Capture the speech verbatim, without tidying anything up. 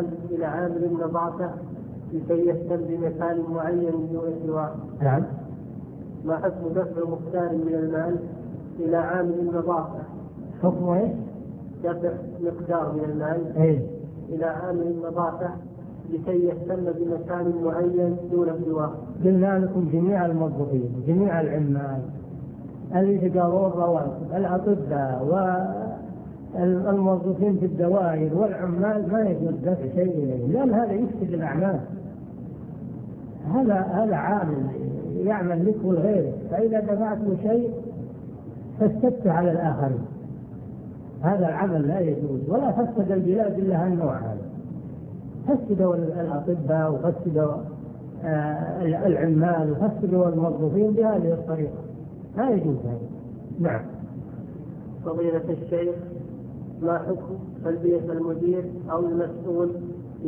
المال إلى عامل النظافة لكي يهتم بمكان معين دون سواه. نعم. ما حكم دفع مقدار من المال إلى عامل النظافة؟ حكم ايش؟ دفع مقدار من المال ايه؟ إلى عامل النظافة لكي يهتم بمكان معين دون سواه. قلنا لكم جميع الموظفين جميع العمال اللي يتقاضون رواتب، الأطباء والموظفين في الدوائر والعمال ما يجوز دفع شيء إليه، لأن هذا يفسد الأعمال. هذا هذا عامل يعمل لك والغير، فإذا دفعت له شيء فسدت على الآخرين، هذا العمل لا يجوز. ولا فسد البلاد إلا هالنوع هذا، فسدوا الأطباء وفسدوا العمال وفسدوا الموظفين بهذه الطريقة، لا يجوز هذا. نعم. فضيلة الشيخ، ما حكم تلبية المدير أو المسؤول